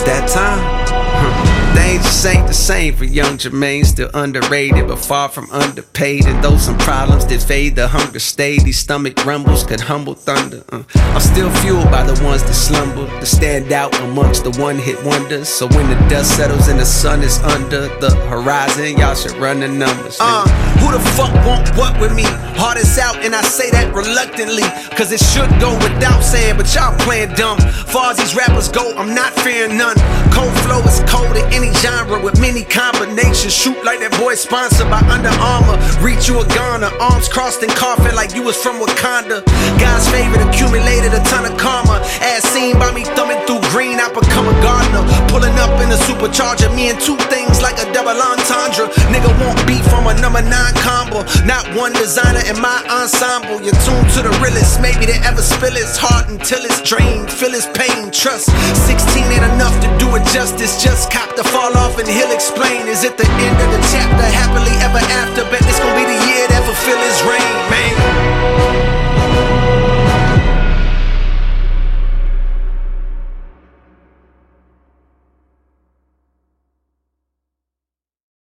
that time. Things just ain't the same for young Jermaine, still underrated but far from underpaid. And though some problems did fade, the hunger stayed. These stomach rumbles could humble thunder. I'm still fueled by the ones that slumber, that stand out amongst the one-hit wonders. So when the dust settles and the sun is under the horizon, y'all should run the numbers. Who the fuck want what with me? Heart is out and I say that reluctantly, cause it should go without saying, but y'all playing dumb. Far as these rappers go, I'm not fearing none. Cold flow is cold in any genre with many combinations. Shoot like that boy sponsored by Under Armour. Reach you a goner, arms crossed and coughing like you was from Wakanda. God's favorite accumulated a ton of karma. As seen by me thumbing through green, I become a gardener. Pulling up in a supercharger, me and two things like a double entendre. Nigga won't beat from a number 9 combo. Not one designer in my ensemble. You're tuned to the realest, maybe they ever spill his heart until it's drained. Feel his pain, trust 16 ain't enough to do it justice. Just cop the fall off and he'll explain. Is it the end of the chapter? Happily